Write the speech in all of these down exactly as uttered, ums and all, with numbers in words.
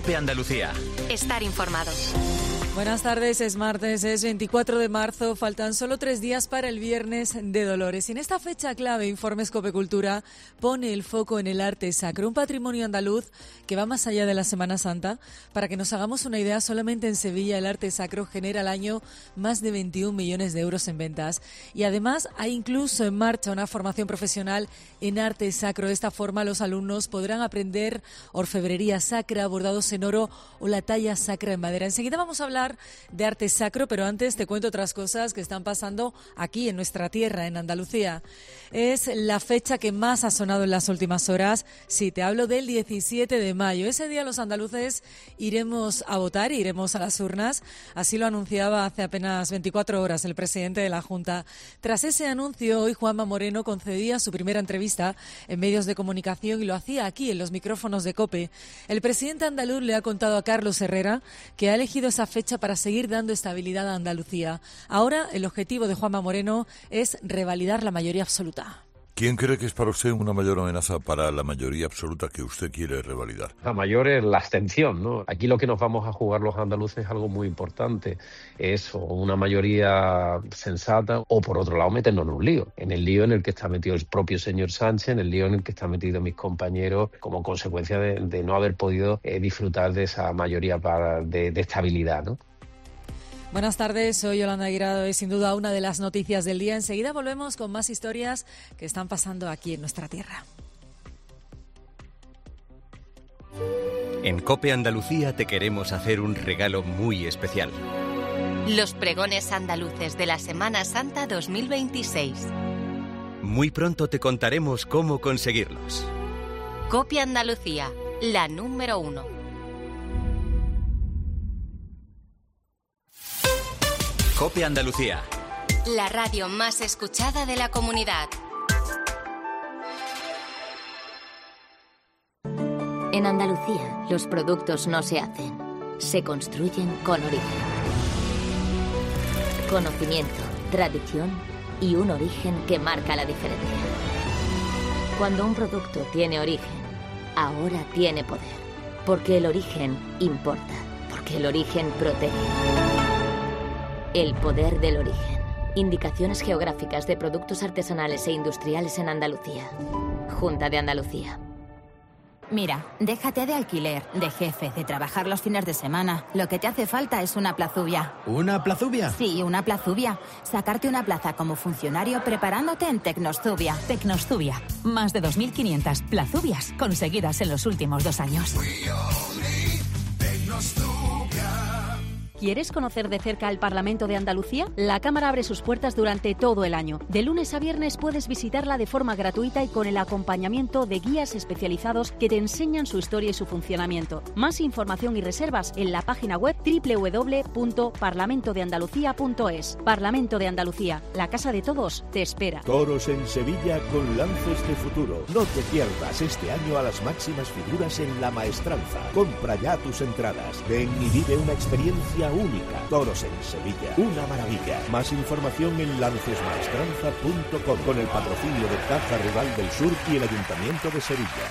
COPE Andalucía. Estar informado. Buenas tardes, es martes, es veinticuatro de marzo, faltan solo tres días para el Viernes de Dolores. Y en esta fecha clave, Informes COPE Cultura pone el foco en el arte sacro, un patrimonio andaluz que va más allá de la Semana Santa. Para que nos hagamos una idea, solamente en Sevilla el arte sacro genera al año más de veintiún millones de euros en ventas. Y además hay incluso en marcha una formación profesional en arte sacro. De esta forma los alumnos podrán aprender orfebrería sacra, bordados en oro o la talla sacra en madera. Enseguida vamos a hablar de arte sacro, pero antes te cuento otras cosas que están pasando aquí en nuestra tierra, en Andalucía. Es la fecha que más ha sonado en las últimas horas. Sí, te hablo del diecisiete de mayo. Ese día los andaluces iremos a votar, iremos a las urnas. Así lo anunciaba hace apenas veinticuatro horas el presidente de la Junta. Tras ese anuncio, hoy Juanma Moreno concedía su primera entrevista en medios de comunicación y lo hacía aquí en los micrófonos de COPE. El presidente andaluz le ha contado a Carlos Herrera que ha elegido esa fecha para seguir dando estabilidad a Andalucía. Ahora el objetivo de Juanma Moreno es revalidar la mayoría absoluta. ¿Quién cree que es para usted una mayor amenaza para la mayoría absoluta que usted quiere revalidar? La mayor es la abstención, ¿no? Aquí lo que nos vamos a jugar los andaluces es algo muy importante. Es una mayoría sensata o, por otro lado, meternos en un lío. En el lío en el que está metido el propio señor Sánchez, en el lío en el que están metidos mis compañeros como consecuencia de, de no haber podido eh, disfrutar de esa mayoría para, de, de estabilidad, ¿no? Buenas tardes, soy Yolanda Guirado. Es sin duda una de las noticias del día. Enseguida volvemos con más historias que están pasando aquí en nuestra tierra. En COPE Andalucía te queremos hacer un regalo muy especial. Los pregones andaluces de la Semana Santa dos mil veintiséis. Muy pronto te contaremos cómo conseguirlos. COPE Andalucía, la número uno. COPE Andalucía. La radio más escuchada de la comunidad. En Andalucía, los productos no se hacen, se construyen con origen. Conocimiento, tradición y un origen que marca la diferencia. Cuando un producto tiene origen, ahora tiene poder. Porque el origen importa, porque el origen protege. El poder del origen. Indicaciones geográficas de productos artesanales e industriales en Andalucía. Junta de Andalucía. Mira, déjate de alquiler, de jefe, de trabajar los fines de semana. Lo que te hace falta es una plazubia. ¿Una plazubia? Sí, una plazubia. Sacarte una plaza como funcionario preparándote en Tecnostubia. Tecnostubia. Más de dos mil quinientas plazubias conseguidas en los últimos dos años. ¿Quieres conocer de cerca el Parlamento de Andalucía? La Cámara abre sus puertas durante todo el año. De lunes a viernes puedes visitarla de forma gratuita y con el acompañamiento de guías especializados que te enseñan su historia y su funcionamiento. Más información y reservas en la página web doble u doble u doble u punto parlamento de andalucía punto es. Parlamento de Andalucía, la casa de todos, te espera. Toros en Sevilla con lances de futuro. No te pierdas este año a las máximas figuras en La Maestranza. Compra ya tus entradas. Ven y vive una experiencia única. Toros en Sevilla, una maravilla. Más información en lances maestranza punto com con el patrocinio de Caja Rural del Sur y el Ayuntamiento de Sevilla.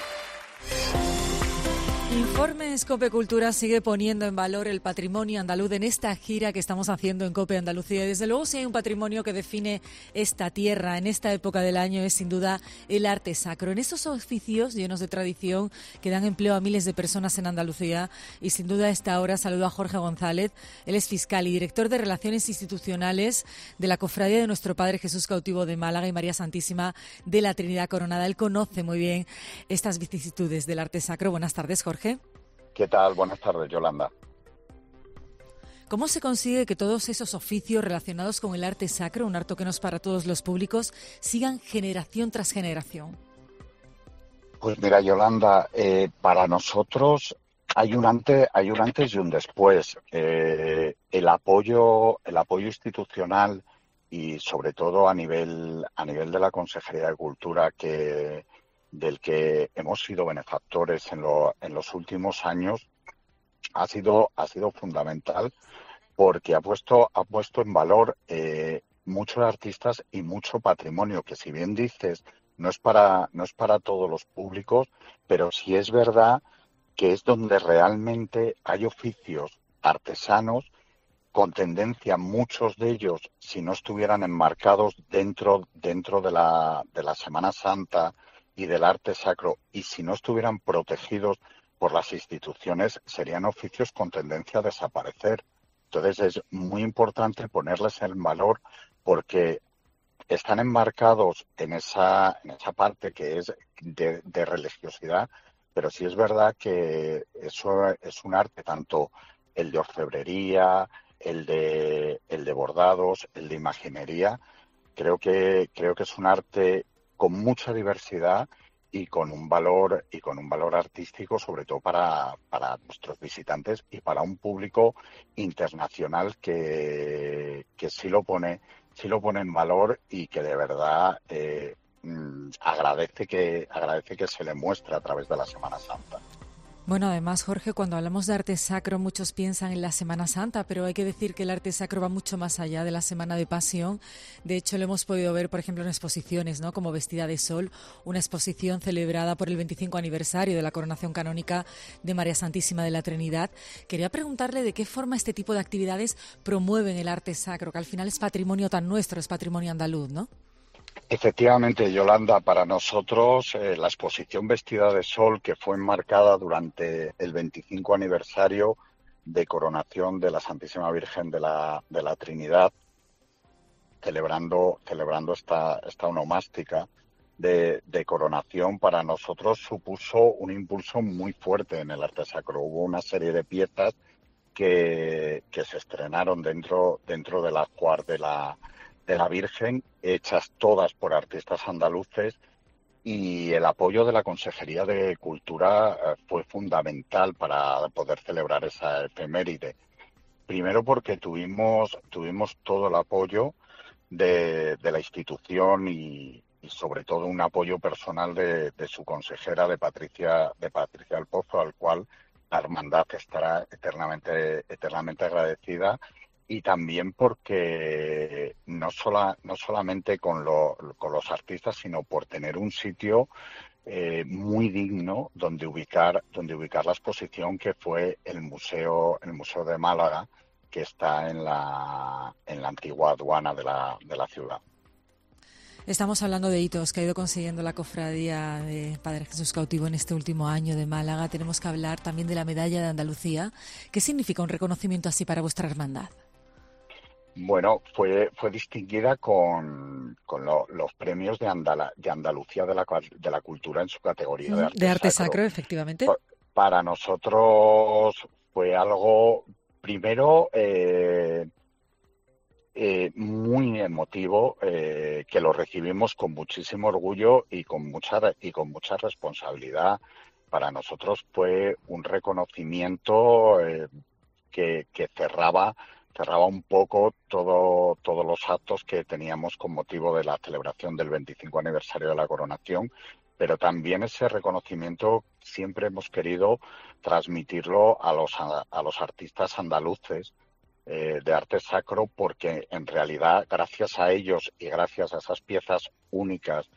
Informes COPE Cultura sigue poniendo en valor el patrimonio andaluz en esta gira que estamos haciendo en COPE Andalucía. Y desde luego, si hay un patrimonio que define esta tierra en esta época del año, es sin duda el arte sacro. En estos oficios llenos de tradición que dan empleo a miles de personas en Andalucía. Y sin duda a esta hora saludo a Jorge González. Él es fiscal y director de Relaciones Institucionales de la Cofradía de Nuestro Padre Jesús Cautivo de Málaga y María Santísima de la Trinidad Coronada. Él conoce muy bien estas vicisitudes del arte sacro. Buenas tardes, Jorge. ¿Qué tal? Buenas tardes, Yolanda. ¿Cómo se consigue que todos esos oficios relacionados con el arte sacro, un arte que no es para todos los públicos, sigan generación tras generación? Pues mira, Yolanda, eh, para nosotros hay un antes, hay un antes y un después. Eh, el apoyo, el apoyo institucional y sobre todo a nivel, a nivel de la Consejería de Cultura que del que hemos sido benefactores en, lo, en los últimos años ha sido ha sido fundamental porque ha puesto ha puesto en valor eh, muchos artistas y mucho patrimonio que, si bien dices, no es para no es para todos los públicos, pero sí es verdad que es donde realmente hay oficios artesanos con tendencia, muchos de ellos, si no estuvieran enmarcados dentro, dentro de la, de la Semana Santa y del arte sacro, y si no estuvieran protegidos por las instituciones, serían oficios con tendencia a desaparecer. Entonces es muy importante ponerles en valor porque están enmarcados en esa, en esa parte que es de, de religiosidad, pero sí es verdad que eso es un arte, tanto el de orfebrería, el de, el de bordados, el de imaginería. Creo que, creo que es un arte con mucha diversidad y con un valor y con un valor artístico, sobre todo para, para nuestros visitantes y para un público internacional que, que sí lo pone, sí lo pone en valor y que de verdad eh, agradece que agradece que se le muestre a través de la Semana Santa. Bueno, además, Jorge, cuando hablamos de arte sacro, muchos piensan en la Semana Santa, pero hay que decir que el arte sacro va mucho más allá de la Semana de Pasión. De hecho, lo hemos podido ver, por ejemplo, en exposiciones, ¿no? Como Vestida de Sol, una exposición celebrada por el veinticinco aniversario de la coronación canónica de María Santísima de la Trinidad. Quería preguntarle de qué forma este tipo de actividades promueven el arte sacro, que al final es patrimonio tan nuestro, es patrimonio andaluz, ¿no? Efectivamente, Yolanda, para nosotros eh, la exposición Vestida de Sol, que fue enmarcada durante el veinticinco aniversario de coronación de la Santísima Virgen de la, de la Trinidad, celebrando, celebrando esta, esta onomástica de, de coronación, para nosotros supuso un impulso muy fuerte en el arte sacro. Hubo una serie de piezas que, que se estrenaron dentro, dentro del ajuar de la de la Virgen, hechas todas por artistas andaluces, y el apoyo de la Consejería de Cultura eh, fue fundamental para poder celebrar esa efeméride. Primero porque tuvimos tuvimos todo el apoyo de, de la institución y, y sobre todo un apoyo personal de, de su consejera, de Patricia de Patricia del Pozo, al cual la hermandad estará eternamente eternamente agradecida. Y también porque no, sola, no solamente con, lo, con los artistas, sino por tener un sitio eh, muy digno donde ubicar, donde ubicar la exposición, que fue el museo, el Museo de Málaga, que está en la, en la antigua aduana de la, de la ciudad. Estamos hablando de hitos que ha ido consiguiendo la Cofradía de Padre Jesús Cautivo en este último año de Málaga. Tenemos que hablar también de la Medalla de Andalucía. ¿Qué significa un reconocimiento así para vuestra hermandad? Bueno, fue fue distinguida con, con lo, los premios de, Andala, de Andalucía de la, de la cultura en su categoría de arte, de arte sacro. sacro, efectivamente. Para nosotros fue algo, primero, eh, eh, muy emotivo, eh, que lo recibimos con muchísimo orgullo y con mucha y con mucha responsabilidad. Para nosotros fue un reconocimiento eh, que, que cerraba cerraba un poco todo, todos los actos que teníamos con motivo de la celebración del veinticinco aniversario de la coronación, pero también ese reconocimiento siempre hemos querido transmitirlo a los, a, a los artistas andaluces eh, de arte sacro, porque en realidad gracias a ellos y gracias a esas piezas únicas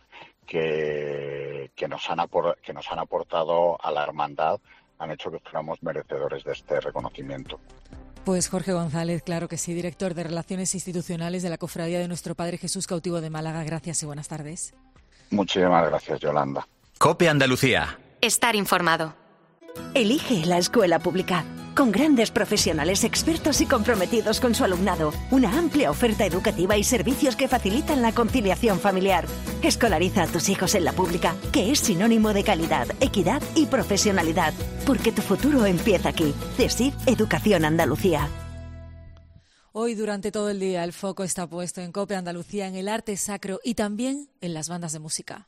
que, que, nos, han apor, que nos han aportado a la hermandad, han hecho que fuéramos merecedores de este reconocimiento. Pues Jorge González, claro que sí, director de Relaciones Institucionales de la Cofradía de Nuestro Padre Jesús Cautivo de Málaga. Gracias y buenas tardes. Muchísimas gracias, Yolanda. COPE Andalucía. Estar informado. Elige la escuela pública, con grandes profesionales expertos y comprometidos con su alumnado, una amplia oferta educativa y servicios que facilitan la conciliación familiar. Escolariza a tus hijos en la pública, que es sinónimo de calidad, equidad y profesionalidad, porque tu futuro empieza aquí. CESIF Educación Andalucía. Hoy, durante todo el día, el foco está puesto en COPE Andalucía, en el arte sacro y también en las bandas de música.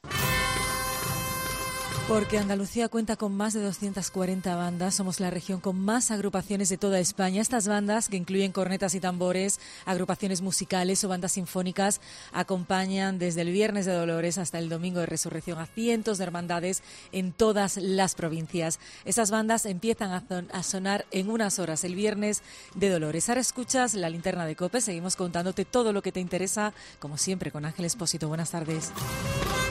Porque Andalucía cuenta con más de doscientas cuarenta bandas, somos la región con más agrupaciones de toda España. Estas bandas, que incluyen cornetas y tambores, agrupaciones musicales o bandas sinfónicas, acompañan desde el Viernes de Dolores hasta el Domingo de Resurrección a cientos de hermandades en todas las provincias. Esas bandas empiezan a, son- a sonar en unas horas el Viernes de Dolores. Ahora escuchas la linterna de COPE, seguimos contándote todo lo que te interesa, como siempre, con Ángel Expósito. Buenas tardes.